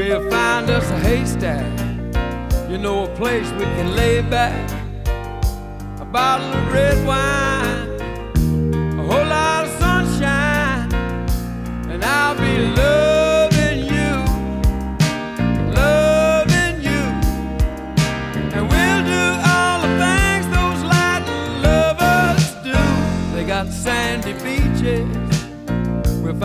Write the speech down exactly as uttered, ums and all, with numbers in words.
We'll find us a haystack, you know, a place we can lay back, a bottle of red wine